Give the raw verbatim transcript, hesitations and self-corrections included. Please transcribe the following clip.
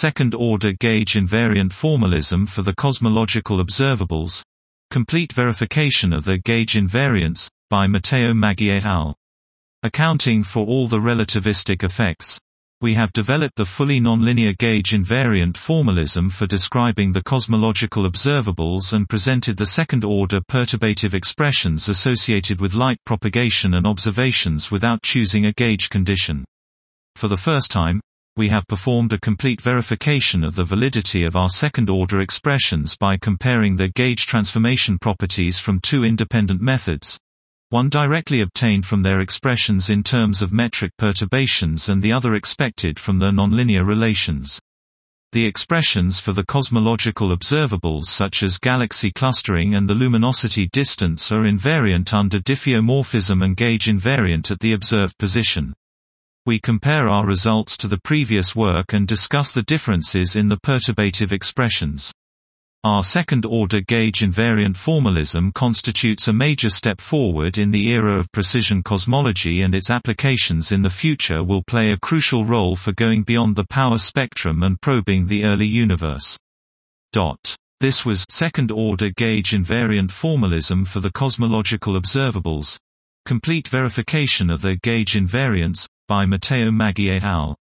Second-order gauge invariant formalism for the cosmological observables. Complete verification of the gauge invariance, by Matteo Maggi et al. Accounting for all the relativistic effects. We have developed the fully nonlinear gauge invariant formalism for describing the cosmological observables and presented the second-order perturbative expressions associated with light propagation and observations without choosing a gauge condition. For the first time, we have performed a complete verification of the validity of our second-order expressions by comparing their gauge transformation properties from two independent methods. One directly obtained from their expressions in terms of metric perturbations and the other expected from their nonlinear relations. The expressions for the cosmological observables such as galaxy clustering and the luminosity distance are invariant under diffeomorphism and gauge invariant at the observed position. We compare our results to the previous work and discuss the differences in the perturbative expressions. Our second-order gauge invariant formalism constitutes a major step forward in the era of precision cosmology, and its applications in the future will play a crucial role for going beyond the power spectrum and probing the early universe. This was second-order gauge invariant formalism for the cosmological observables. Complete verification of their gauge invariance, by Matteo Maggi et al.